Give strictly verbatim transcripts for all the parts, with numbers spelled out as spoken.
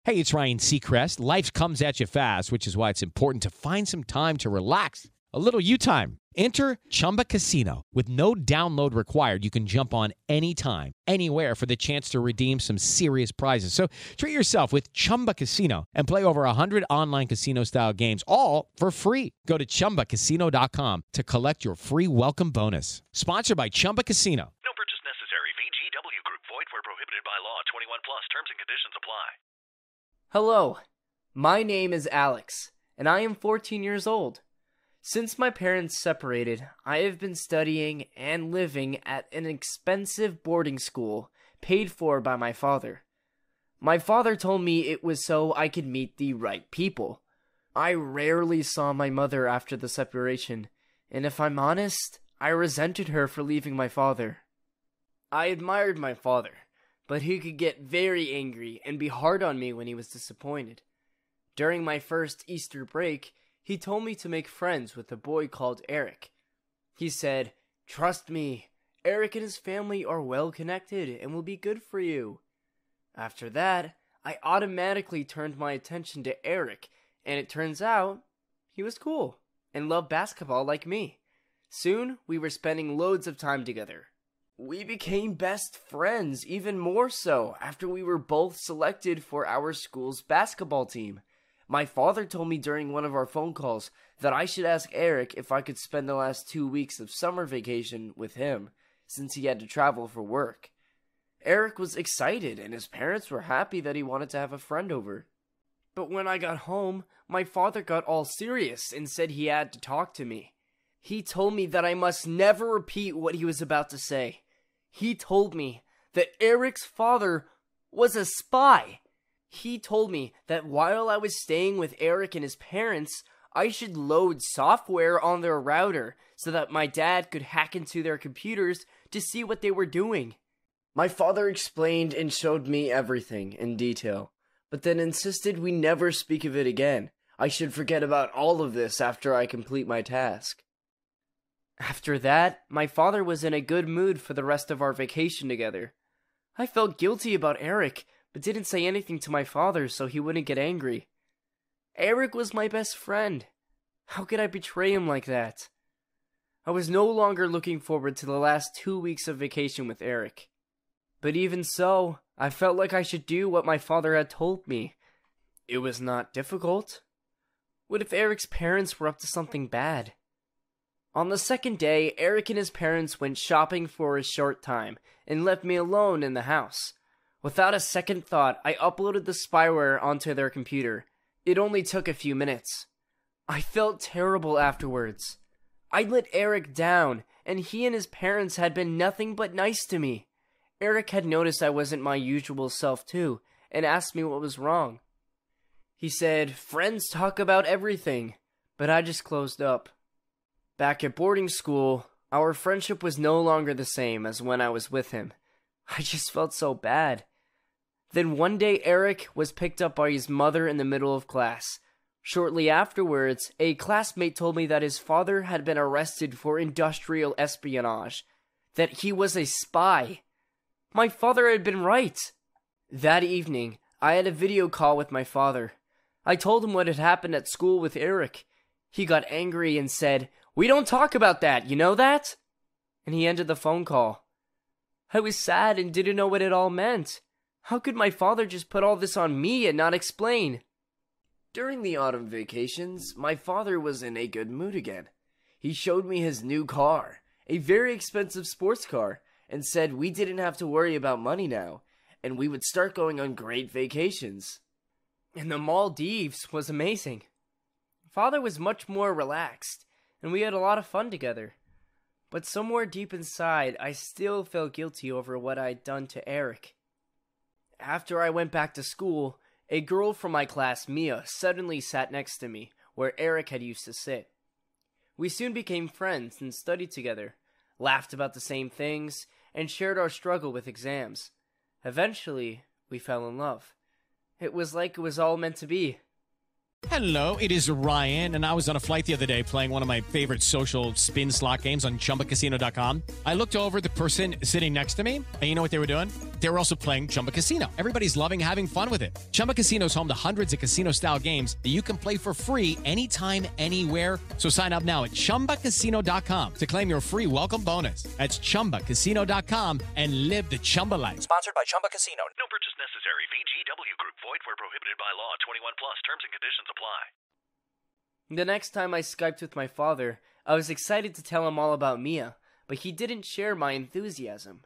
Hey, it's Ryan Seacrest. Life comes at you fast, which is why it's important to find some time to relax. A little you time. Enter Chumba Casino. With no download required, you can jump on anytime, anywhere for the chance to redeem some serious prizes. So treat yourself with Chumba Casino and play over one hundred online casino-style games, all for free. Go to Chumba Casino dot com to collect your free welcome bonus. Sponsored by Chumba Casino. No purchase necessary. V G W Group. Void where prohibited by law. twenty-one plus. Terms and conditions apply. Hello, my name is Alex, and I am fourteen years old. Since my parents separated, I have been studying and living at an expensive boarding school paid for by my father. My father told me it was so I could meet the right people. I rarely saw my mother after the separation, and if I'm honest, I resented her for leaving my father. I admired my father, but he could get very angry and be hard on me when he was disappointed. During my first Easter break, he told me to make friends with a boy called Eric. He said, "Trust me, Eric and his family are well connected and will be good for you." After that, I automatically turned my attention to Eric, and it turns out he was cool and loved basketball like me. Soon, we were spending loads of time together. We became best friends, even more so, after we were both selected for our school's basketball team. My father told me during one of our phone calls that I should ask Eric if I could spend the last two weeks of summer vacation with him, since he had to travel for work. Eric was excited, and his parents were happy that he wanted to have a friend over. But when I got home, my father got all serious and said he had to talk to me. He told me that I must never repeat what he was about to say. He told me that Eric's father was a spy. He told me that while I was staying with Eric and his parents, I should load software on their router so that my dad could hack into their computers to see what they were doing. My father explained and showed me everything in detail, but then insisted we never speak of it again. I should forget about all of this after I complete my task. After that, my father was in a good mood for the rest of our vacation together. I felt guilty about Eric, but didn't say anything to my father so he wouldn't get angry. Eric was my best friend. How could I betray him like that? I was no longer looking forward to the last two weeks of vacation with Eric. But even so, I felt like I should do what my father had told me. It was not difficult. What if Eric's parents were up to something bad? On the second day, Eric and his parents went shopping for a short time and left me alone in the house. Without a second thought, I uploaded the spyware onto their computer. It only took a few minutes. I felt terrible afterwards. I let Eric down, and he and his parents had been nothing but nice to me. Eric had noticed I wasn't my usual self too, and asked me what was wrong. He said, "Friends talk about everything," but I just closed up. Back at boarding school, our friendship was no longer the same as when I was with him. I just felt so bad. Then one day Eric was picked up by his mother in the middle of class. Shortly afterwards, a classmate told me that his father had been arrested for industrial espionage, that he was a spy. My father had been right. That evening, I had a video call with my father. I told him what had happened at school with Eric. He got angry and said, "We don't talk about that, you know that?" And he ended the phone call. I was sad and didn't know what it all meant. How could my father just put all this on me and not explain? During the autumn vacations, my father was in a good mood again. He showed me his new car, a very expensive sports car, and said we didn't have to worry about money now, and we would start going on great vacations. And the Maldives was amazing. Father was much more relaxed, and we had a lot of fun together. But somewhere deep inside, I still felt guilty over what I'd done to Eric. After I went back to school, a girl from my class, Mia, suddenly sat next to me, where Eric had used to sit. We soon became friends and studied together, laughed about the same things, and shared our struggle with exams. Eventually, we fell in love. It was like it was all meant to be. Hello, it is Ryan, and I was on a flight the other day playing one of my favorite social spin slot games on Chumba Casino dot com. I looked over at the person sitting next to me, and you know what they were doing? They were also playing Chumba Casino. Everybody's loving having fun with it. Chumba Casino is home to hundreds of casino-style games that you can play for free anytime, anywhere. So sign up now at Chumba Casino dot com to claim your free welcome bonus. That's Chumba Casino dot com and live the Chumba life. Sponsored by Chumba Casino. No purchase necessary. V G W Group. Void where prohibited by law. twenty-one plus. Terms and conditions apply. The next time I Skyped with my father, I was excited to tell him all about Mia, but he didn't share my enthusiasm.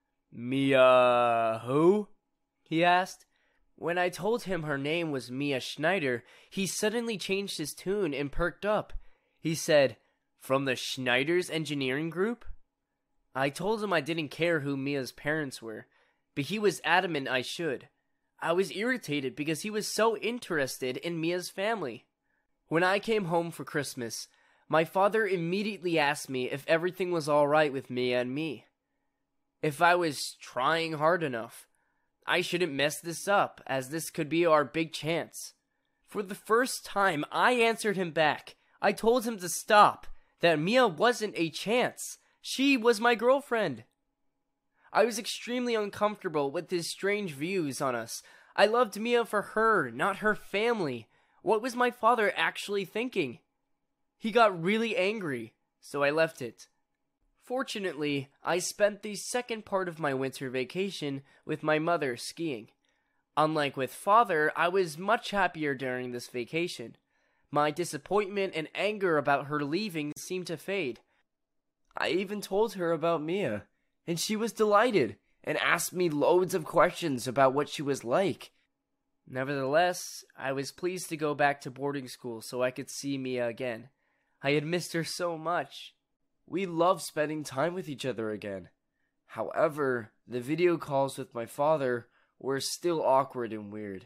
Mia who? He asked. When I told him her name was Mia Schneider, he suddenly changed his tune and perked up. He said, "From the Schneider's engineering group?" I told him I didn't care who Mia's parents were, but he was adamant I should. I was irritated because he was so interested in Mia's family. When I came home for Christmas, my father immediately asked me if everything was all right with Mia and me. If I was trying hard enough. I shouldn't mess this up, as this could be our big chance. For the first time, I answered him back. I told him to stop, that Mia wasn't a chance. She was my girlfriend. I was extremely uncomfortable with his strange views on us. I loved Mia for her, not her family. What was my father actually thinking? He got really angry, so I left it. Fortunately, I spent the second part of my winter vacation with my mother skiing. Unlike with father, I was much happier during this vacation. My disappointment and anger about her leaving seemed to fade. I even told her about Mia, and she was delighted and asked me loads of questions about what she was like. Nevertheless, I was pleased to go back to boarding school so I could see Mia again. I had missed her so much. We loved spending time with each other again. However, the video calls with my father were still awkward and weird.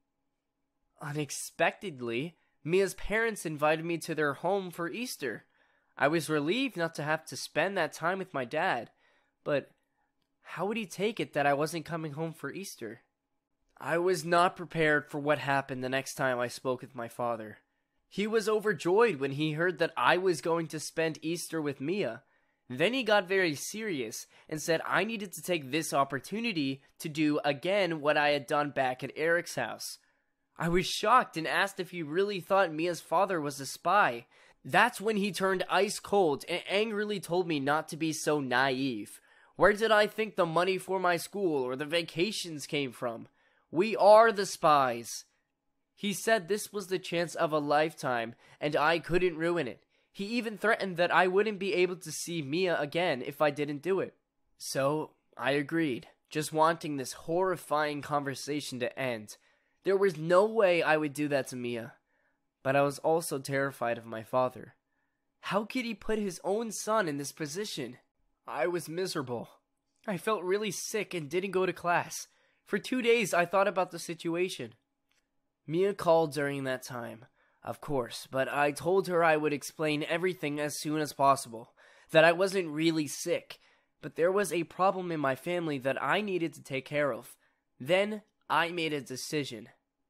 Unexpectedly, Mia's parents invited me to their home for Easter. I was relieved not to have to spend that time with my dad, but how would he take it that I wasn't coming home for Easter? I was not prepared for what happened the next time I spoke with my father. He was overjoyed when he heard that I was going to spend Easter with Mia. Then he got very serious and said I needed to take this opportunity to do again what I had done back at Eric's house. I was shocked and asked if he really thought Mia's father was a spy. That's when he turned ice cold and angrily told me not to be so naive. Where did I think the money for my school or the vacations came from? We are the spies. He said this was the chance of a lifetime, and I couldn't ruin it. He even threatened that I wouldn't be able to see Mia again if I didn't do it. So, I agreed, just wanting this horrifying conversation to end. There was no way I would do that to Mia. But I was also terrified of my father. How could he put his own son in this position? I was miserable. I felt really sick and didn't go to class. For two days, I thought about the situation. Mia called during that time, of course, but I told her I would explain everything as soon as possible, that I wasn't really sick, but there was a problem in my family that I needed to take care of. Then, I made a decision.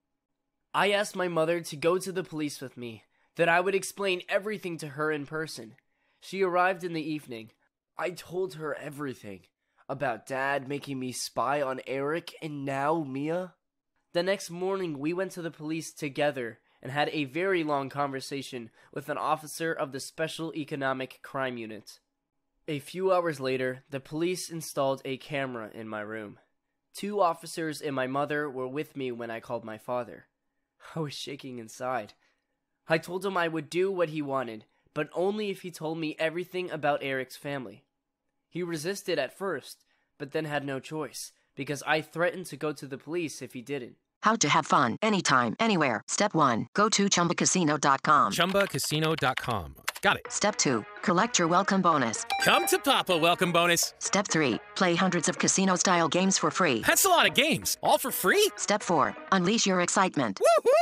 I asked my mother to go to the police with me, that I would explain everything to her in person. She arrived in the evening. I told her everything. About Dad making me spy on Eric and now Mia. The next morning, we went to the police together and had a very long conversation with an officer of the Special Economic Crime Unit. A few hours later, the police installed a camera in my room. Two officers and my mother were with me when I called my father. I was shaking inside. I told him I would do what he wanted, but only if he told me everything about Eric's family. He resisted at first, but then had no choice, because I threatened to go to the police if he didn't. How to have fun anytime, anywhere. Step one, go to Chumba Casino dot com. Chumba Casino dot com. Got it. Step two, collect your welcome bonus. Come to Papa welcome bonus. Step three, play hundreds of casino-style games for free. That's a lot of games, all for free? Step four, unleash your excitement.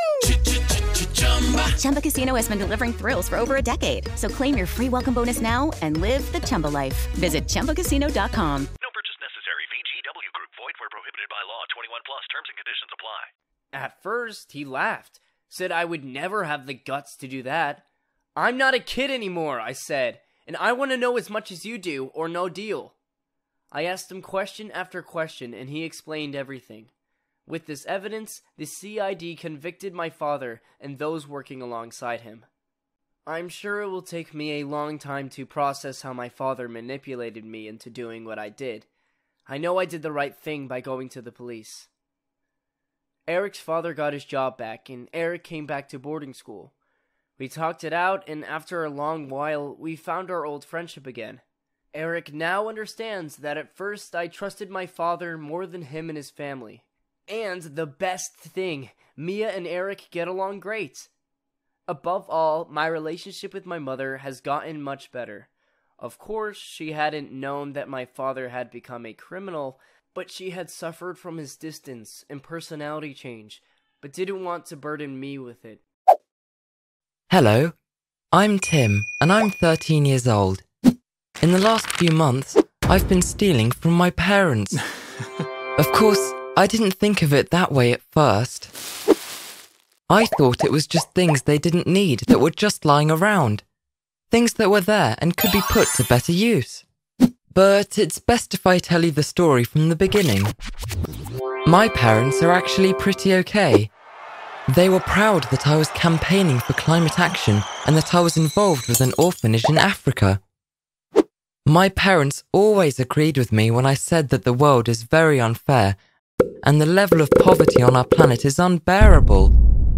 Chumba Casino has been delivering thrills for over a decade. So claim your free welcome bonus now and live the Chumba life. Visit Chumba Casino dot com. No purchase necessary. V G W Group. Void where prohibited by law. twenty-one plus. Terms and conditions apply. At first, he laughed, said I would never have the guts to do that. I'm not a kid anymore, I said, and I want to know as much as you do, or no deal. I asked him question after question, and he explained everything. With this evidence, the C I D convicted my father and those working alongside him. I'm sure it will take me a long time to process how my father manipulated me into doing what I did. I know I did the right thing by going to the police. Eric's father got his job back, and Eric came back to boarding school. We talked it out, and after a long while, we found our old friendship again. Eric now understands that at first I trusted my father more than him and his family. And the best thing, Mia and Eric get along great. Above all, my relationship with my mother has gotten much better. Of course, she hadn't known that my father had become a criminal, but she had suffered from his distance and personality change, but didn't want to burden me with it. Hello, I'm Tim, and I'm thirteen years old. In the last few months, I've been stealing from my parents. Of course, I didn't think of it that way at first. I thought it was just things they didn't need that were just lying around. Things that were there and could be put to better use. But it's best if I tell you the story from the beginning. My parents are actually pretty okay. They were proud that I was campaigning for climate action and that I was involved with an orphanage in Africa. My parents always agreed with me when I said that the world is very unfair and the level of poverty on our planet is unbearable.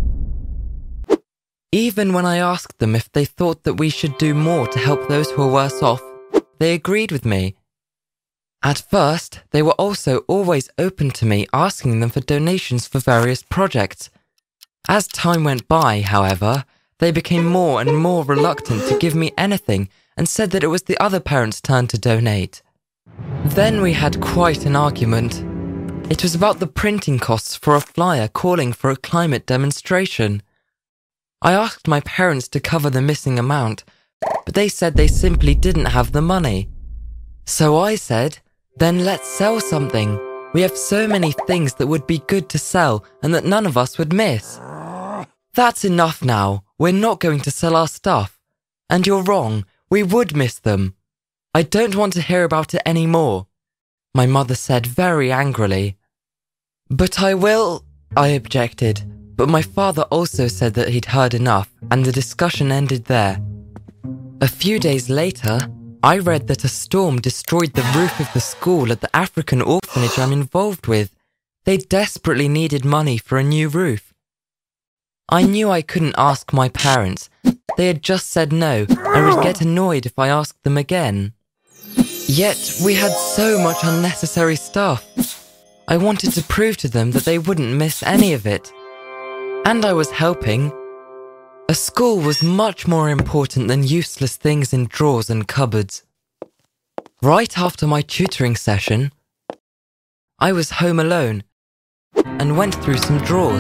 Even when I asked them if they thought that we should do more to help those who are worse off, they agreed with me. At first, they were also always open to me asking them for donations for various projects. As time went by, however, they became more and more reluctant to give me anything and said that it was the other parents' turn to donate. Then we had quite an argument. It was about the printing costs for a flyer calling for a climate demonstration. I asked my parents to cover the missing amount, but they said they simply didn't have the money. So I said, then let's sell something. We have so many things that would be good to sell and that none of us would miss. That's enough now. We're not going to sell our stuff. And you're wrong. We would miss them. I don't want to hear about it anymore, my mother said very angrily. But I will, I objected. But my father also said that he'd heard enough, and the discussion ended there. A few days later, I read that a storm destroyed the roof of the school at the African orphanage I'm involved with. They desperately needed money for a new roof. I knew I couldn't ask my parents. They had just said no, and would get annoyed if I asked them again. Yet we had so much unnecessary stuff. I wanted to prove to them that they wouldn't miss any of it. And I was helping. A school was much more important than useless things in drawers and cupboards. Right after my tutoring session, I was home alone and went through some drawers.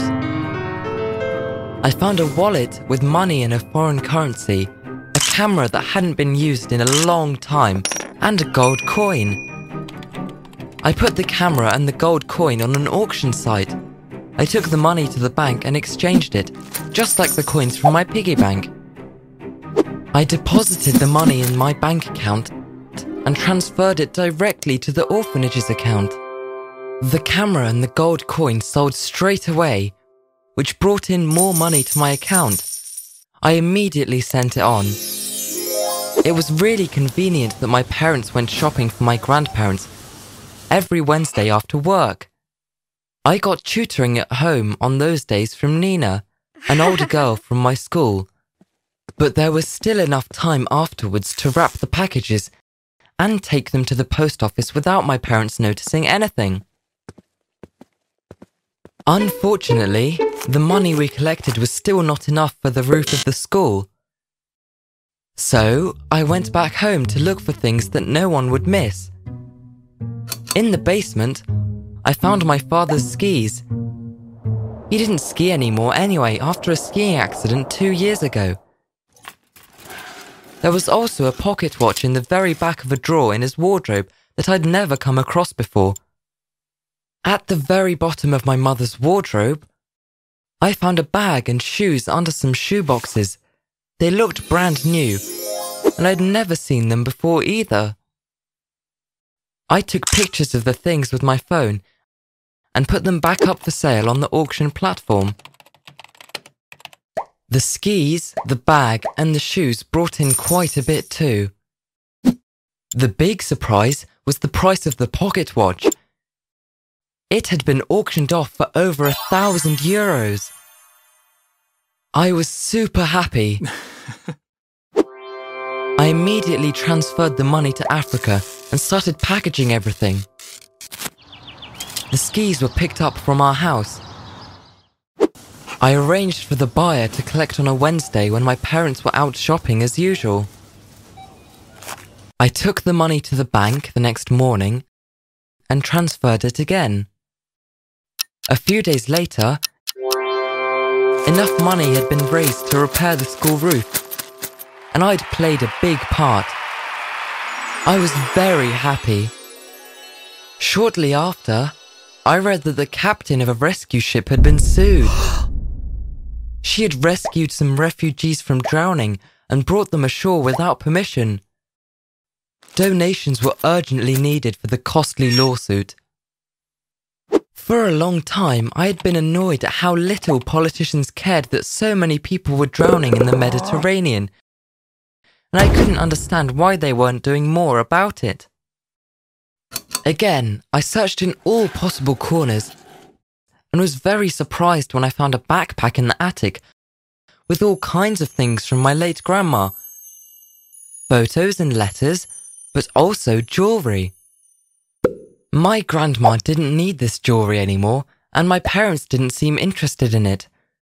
I found a wallet with money in a foreign currency, a camera that hadn't been used in a long time, and a gold coin. I put the camera and the gold coin on an auction site. I took the money to the bank and exchanged it, just like the coins from my piggy bank. I deposited the money in my bank account and transferred it directly to the orphanage's account. The camera and the gold coin sold straight away, which brought in more money to my account. I immediately sent it on. It was really convenient that my parents went shopping for my grandparents every Wednesday after work. I got tutoring at home on those days from Nina, an older girl from my school. But there was still enough time afterwards to wrap the packages and take them to the post office without my parents noticing anything. Unfortunately, the money we collected was still not enough for the roof of the school. So I went back home to look for things that no one would miss. In the basement, I found my father's skis. He didn't ski anymore anyway after a skiing accident two years ago. There was also a pocket watch in the very back of a drawer in his wardrobe that I'd never come across before. At the very bottom of my mother's wardrobe I found a bag and shoes under some shoe boxes. They looked brand new, and I'd never seen them before either. I took pictures of the things with my phone and put them back up for sale on the auction platform. The skis, the bag, and the shoes brought in quite a bit too. The big surprise was the price of the pocket watch. It had been auctioned off for over a thousand euros. I was super happy. I immediately transferred the money to Africa and started packaging everything. The skis were picked up from our house. I arranged for the buyer to collect on a Wednesday when my parents were out shopping as usual. I took the money to the bank the next morning and transferred it again. A few days later, enough money had been raised to repair the school roof, and I'd played a big part. I was very happy. Shortly after, I read that the captain of a rescue ship had been sued. She had rescued some refugees from drowning and brought them ashore without permission. Donations were urgently needed for the costly lawsuit. For a long time, I had been annoyed at how little politicians cared that so many people were drowning in the Mediterranean, and I couldn't understand why they weren't doing more about it. Again, I searched in all possible corners and was very surprised when I found a backpack in the attic with all kinds of things from my late grandma. Photos and letters, but also jewellery. My grandma didn't need this jewellery anymore, and my parents didn't seem interested in it.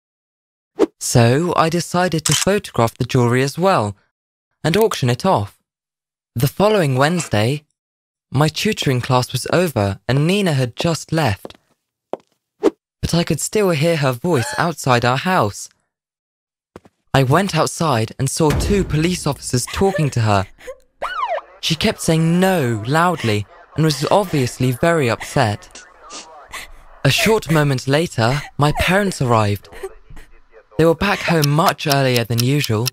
So I decided to photograph the jewellery as well and auction it off. The following Wednesday, my tutoring class was over and Nina had just left, but I could still hear her voice outside our house. I went outside and saw two police officers talking to her. She kept saying no loudly and was obviously very upset. A short moment later, my parents arrived. They were back home much earlier than usual.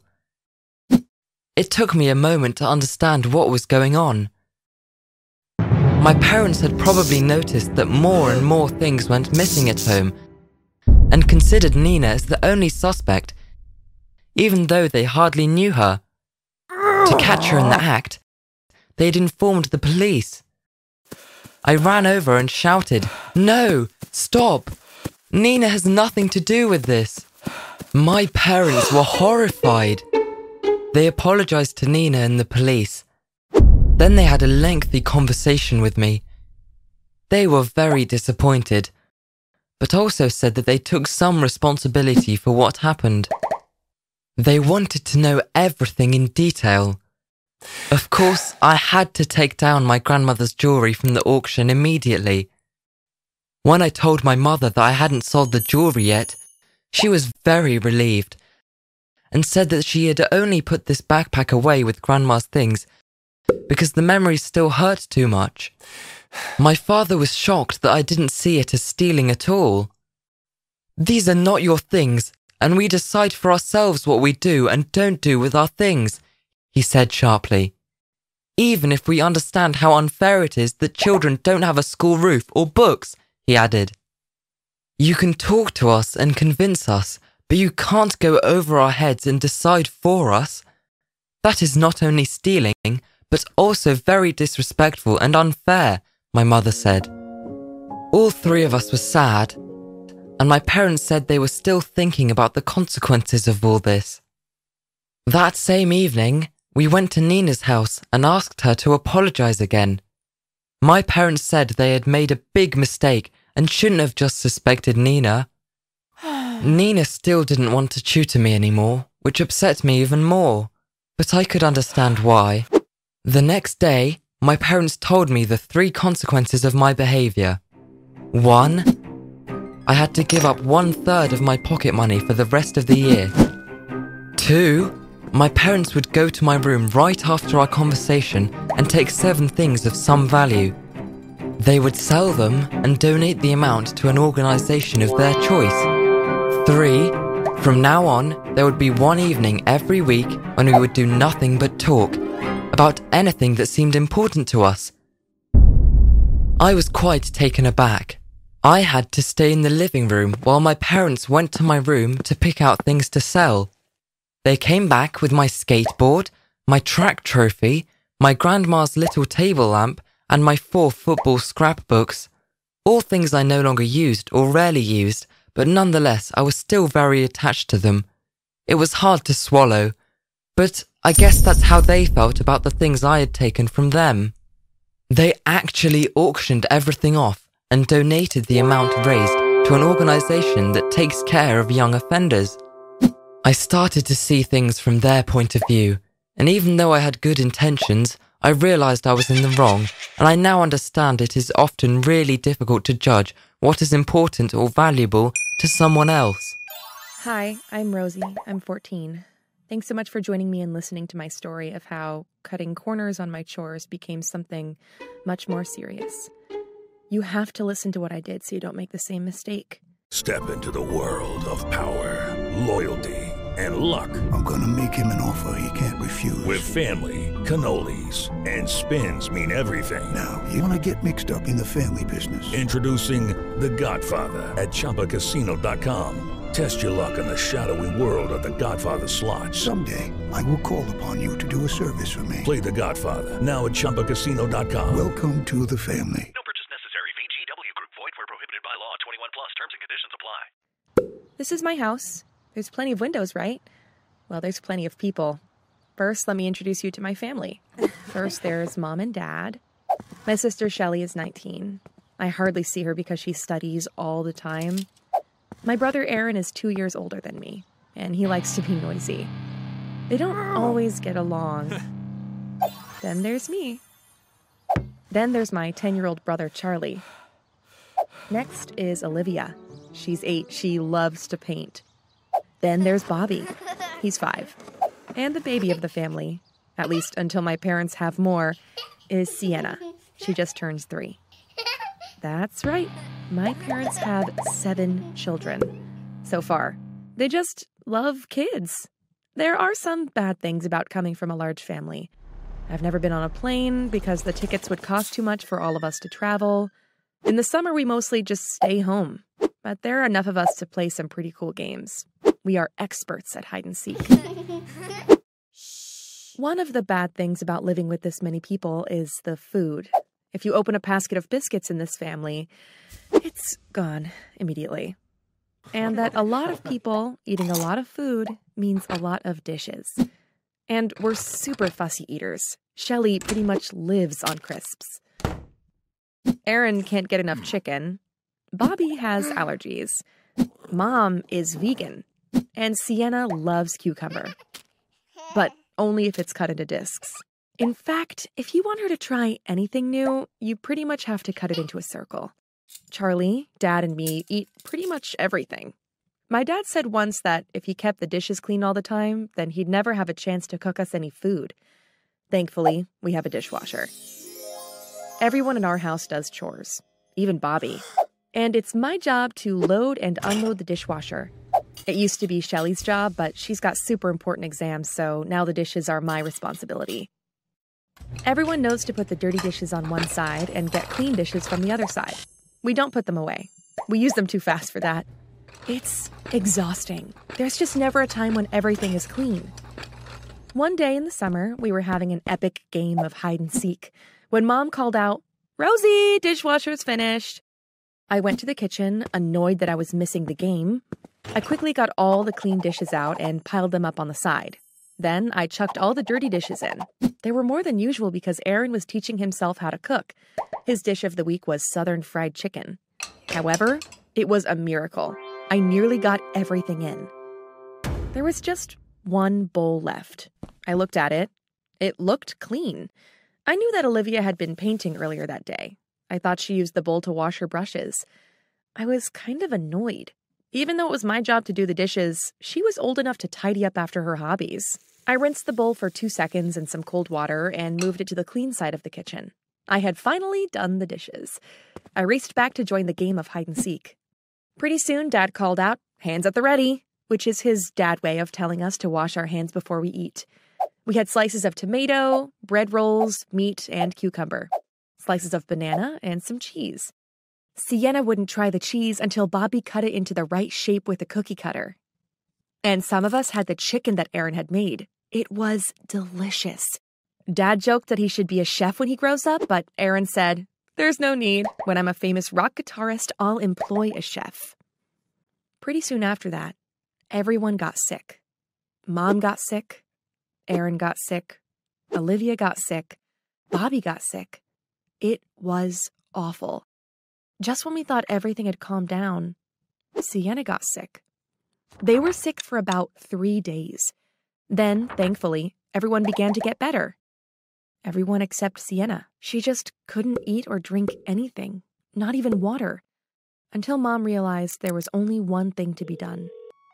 It took me a moment to understand what was going on. My parents had probably noticed that more and more things went missing at home and considered Nina as the only suspect, even though they hardly knew her. To catch her in the act, they had informed the police. I ran over and shouted, "No, stop! Nina has nothing to do with this." My parents were horrified. They apologized to Nina and the police. Then they had a lengthy conversation with me. They were very disappointed, but also said that they took some responsibility for what happened. They wanted to know everything in detail. Of course, I had to take down my grandmother's jewellery from the auction immediately. When I told my mother that I hadn't sold the jewellery yet, she was very relieved and said that she had only put this backpack away with Grandma's things because the memories still hurt too much. My father was shocked that I didn't see it as stealing at all. "These are not your things, and we decide for ourselves what we do and don't do with our things," he said sharply. "Even if we understand how unfair it is that children don't have a school roof or books," he added. "You can talk to us and convince us, but you can't go over our heads and decide for us. That is not only stealing, but also very disrespectful and unfair," my mother said. All three of us were sad, and my parents said they were still thinking about the consequences of all this. That same evening, we went to Nina's house and asked her to apologize again. My parents said they had made a big mistake and shouldn't have just suspected Nina. Nina still didn't want to tutor me anymore, which upset me even more, but I could understand why. The next day, my parents told me the three consequences of my behaviour. One, I had to give up one third of my pocket money for the rest of the year. Two, my parents would go to my room right after our conversation and take seven things of some value. They would sell them and donate the amount to an organisation of their choice. Three, from now on, there would be one evening every week when we would do nothing but talk about anything that seemed important to us. I was quite taken aback. I had to stay in the living room while my parents went to my room to pick out things to sell. They came back with my skateboard, my track trophy, my grandma's little table lamp, and my four football scrapbooks. All things I no longer used or rarely used, but nonetheless I was still very attached to them. It was hard to swallow, but I guess that's how they felt about the things I had taken from them. They actually auctioned everything off and donated the amount raised to an organisation that takes care of young offenders. I started to see things from their point of view, and even though I had good intentions, I realised I was in the wrong, and I now understand it is often really difficult to judge what is important or valuable to someone else. Hi, I'm Rosie. I'm fourteen. Thanks so much for joining me and listening to my story of how cutting corners on my chores became something much more serious. You have to listen to what I did so you don't make the same mistake. Step into the world of power, loyalty, and luck. I'm gonna make him an offer he can't refuse. With family, cannolis, and spins mean everything. Now, you wanna get mixed up in the family business. Introducing The Godfather at Chumba Casino dot com. Test your luck in the shadowy world of The Godfather slot. Someday, I will call upon you to do a service for me. Play The Godfather, now at Chumba Casino dot com. Welcome to the family. No purchase necessary. V G W Group. Void where prohibited by law. twenty-one plus. Terms and conditions apply. This is my house. There's plenty of windows, right? Well, there's plenty of people. First, let me introduce you to my family. First, there's Mom and Dad. My sister Shelly is nineteen. I hardly see her because she studies all the time. My brother Aaron is two years older than me, and he likes to be noisy. They don't always get along. Then there's me. Then there's my ten-year-old brother Charlie. Next is Olivia. She's eight. She loves to paint. Then there's Bobby. He's five. And the baby of the family, at least until my parents have more, is Sienna. She just turns three. That's right. My parents have seven children so far. They just love kids. There are some bad things about coming from a large family. I've never been on a plane because the tickets would cost too much for all of us to travel. In the summer, we mostly just stay home. But there are enough of us to play some pretty cool games. We are experts at hide and seek. One of the bad things about living with this many people is the food. If you open a basket of biscuits in this family, it's gone immediately. And that a lot of people eating a lot of food means a lot of dishes. And we're super fussy eaters. Shelly pretty much lives on crisps. Aaron can't get enough chicken. Bobby has allergies. Mom is vegan. And Sienna loves cucumber. But only if it's cut into discs. In fact, if you want her to try anything new, you pretty much have to cut it into a circle. Charlie, Dad, and me eat pretty much everything. My dad said once that if he kept the dishes clean all the time, then he'd never have a chance to cook us any food. Thankfully, we have a dishwasher. Everyone in our house does chores, even Bobby. And it's my job to load and unload the dishwasher. It used to be Shelly's job, but she's got super important exams, so now the dishes are my responsibility. Everyone knows to put the dirty dishes on one side and get clean dishes from the other side. We don't put them away. We use them too fast for that. It's exhausting. There's just never a time when everything is clean. One day in the summer, we were having an epic game of hide and seek when Mom called out, "Rosie, dishwasher's finished." I went to the kitchen, annoyed that I was missing the game. I quickly got all the clean dishes out and piled them up on the side. Then I chucked all the dirty dishes in. There were more than usual because Aaron was teaching himself how to cook. His dish of the week was Southern fried chicken. However, it was a miracle. I nearly got everything in. There was just one bowl left. I looked at it. It looked clean. I knew that Olivia had been painting earlier that day. I thought she used the bowl to wash her brushes. I was kind of annoyed. Even though it was my job to do the dishes, she was old enough to tidy up after her hobbies. I rinsed the bowl for two seconds in some cold water and moved it to the clean side of the kitchen. I had finally done the dishes. I raced back to join the game of hide and seek. Pretty soon, Dad called out, "Hands at the ready," which is his dad way of telling us to wash our hands before we eat. We had slices of tomato, bread rolls, meat, and cucumber. Slices of banana, and some cheese. Sienna wouldn't try the cheese until Bobby cut it into the right shape with a cookie cutter. And some of us had the chicken that Aaron had made. It was delicious. Dad joked that he should be a chef when he grows up, but Aaron said, "There's no need. When I'm a famous rock guitarist, I'll employ a chef." Pretty soon after that, everyone got sick. Mom got sick. Aaron got sick. Olivia got sick. Bobby got sick. It was awful. Just when we thought everything had calmed down, Sienna got sick. They were sick for about three days. Then, thankfully, everyone began to get better. Everyone except Sienna. She just couldn't eat or drink anything, not even water, until Mom realized there was only one thing to be done.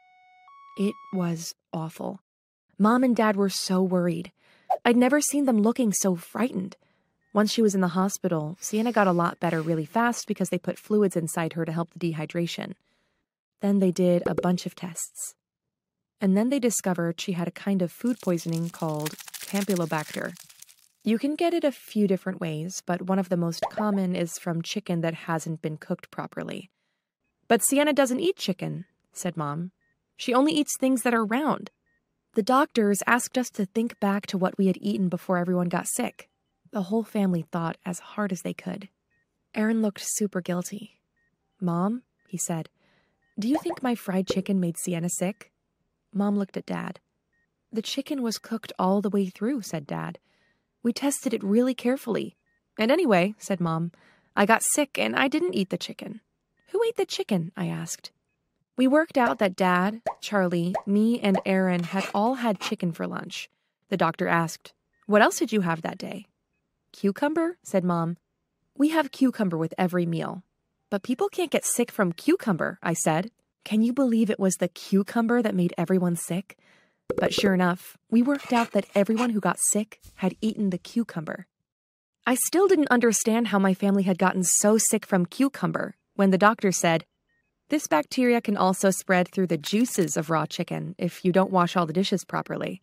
It was awful. Mom and Dad were so worried. I'd never seen them looking so frightened. Once she was in the hospital, Sienna got a lot better really fast because they put fluids inside her to help the dehydration. Then they did a bunch of tests. And then they discovered she had a kind of food poisoning called Campylobacter. You can get it a few different ways, but one of the most common is from chicken that hasn't been cooked properly. "But Sienna doesn't eat chicken," said Mom. "She only eats things that are round." The doctors asked us to think back to what we had eaten before everyone got sick. The whole family thought as hard as they could. Aaron looked super guilty. "Mom," he said, "do you think my fried chicken made Sienna sick?" Mom looked at Dad. "The chicken was cooked all the way through," said Dad. "We tested it really carefully. And anyway," said Mom, "I got sick and I didn't eat the chicken." "Who ate the chicken?" I asked. We worked out that Dad, Charlie, me, and Aaron had all had chicken for lunch. The doctor asked, "What else did you have that day?" "Cucumber," said Mom. "We have cucumber with every meal." "But people can't get sick from cucumber," I said. Can you believe it was the cucumber that made everyone sick? But sure enough, we worked out that everyone who got sick had eaten the cucumber. I still didn't understand how my family had gotten so sick from cucumber when the doctor said, "This bacteria can also spread through the juices of raw chicken if you don't wash all the dishes properly."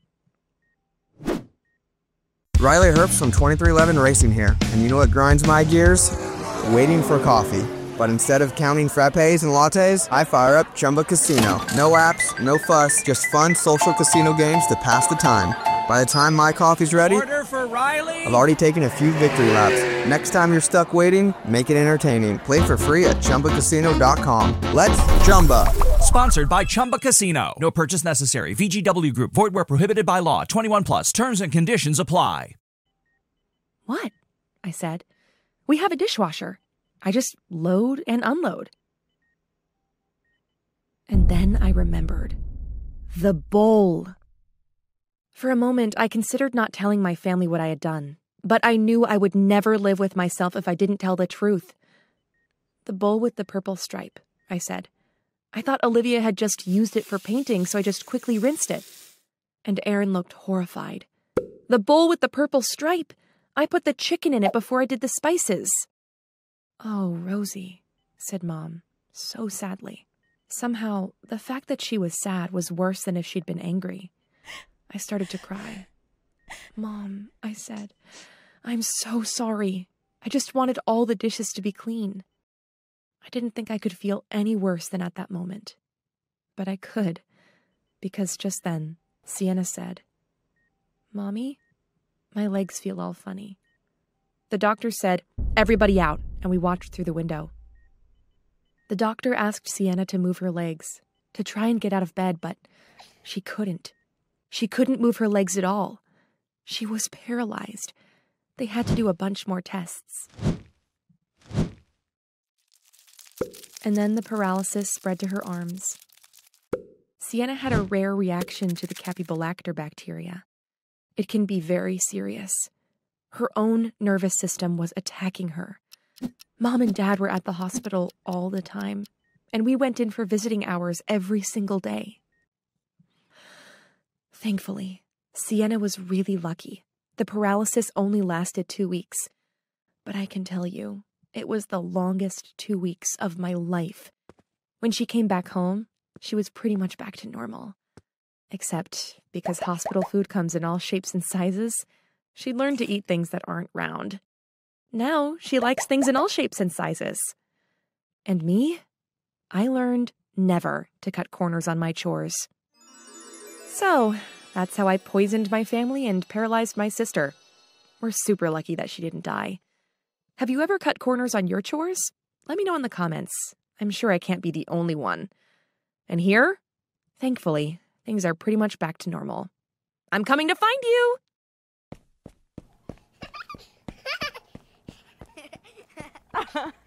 Riley Herbst from twenty-three eleven Racing here, and you know what grinds my gears? Waiting for coffee. But instead of counting frappes and lattes, I fire up Chumba Casino. No apps, no fuss, just fun social casino games to pass the time. By the time my coffee's ready, Order for Riley! I've already taken a few victory laps. Next time you're stuck waiting, make it entertaining. Play for free at Chumba Casino dot com. Let's Chumba! Sponsored by Chumba Casino. No purchase necessary. V G W Group. Void where prohibited by law. twenty-one plus. Terms and conditions apply. "What?" I said. "We have a dishwasher. I just load and unload." And then I remembered. The bowl. For a moment, I considered not telling my family what I had done, but I knew I would never live with myself if I didn't tell the truth. "The bowl with the purple stripe," I said. "I thought Olivia had just used it for painting, so I just quickly rinsed it." And Aaron looked horrified. "The bowl with the purple stripe! I put the chicken in it before I did the spices." "Oh, Rosie," said Mom, so sadly. Somehow, the fact that she was sad was worse than if she'd been angry. I started to cry. "Mom," I said, "I'm so sorry. I just wanted all the dishes to be clean." I didn't think I could feel any worse than at that moment. But I could, because just then, Sienna said, "Mommy, my legs feel all funny." The doctor said, "Everybody out," and we watched through the window. The doctor asked Sienna to move her legs, to try and get out of bed, but she couldn't. She couldn't move her legs at all. She was paralyzed. They had to do a bunch more tests. And then the paralysis spread to her arms. Sienna had a rare reaction to the Campylobacter bacteria. It can be very serious. Her own nervous system was attacking her. Mom and Dad were at the hospital all the time, and we went in for visiting hours every single day. Thankfully, Sienna was really lucky. The paralysis only lasted two weeks. But I can tell you, it was the longest two weeks of my life. When she came back home, she was pretty much back to normal. Except because hospital food comes in all shapes and sizes, she learned to eat things that aren't round. Now she likes things in all shapes and sizes. And me? I learned never to cut corners on my chores. So, that's how I poisoned my family and paralyzed my sister. We're super lucky that she didn't die. Have you ever cut corners on your chores? Let me know in the comments. I'm sure I can't be the only one. And here, thankfully, things are pretty much back to normal. I'm coming to find you!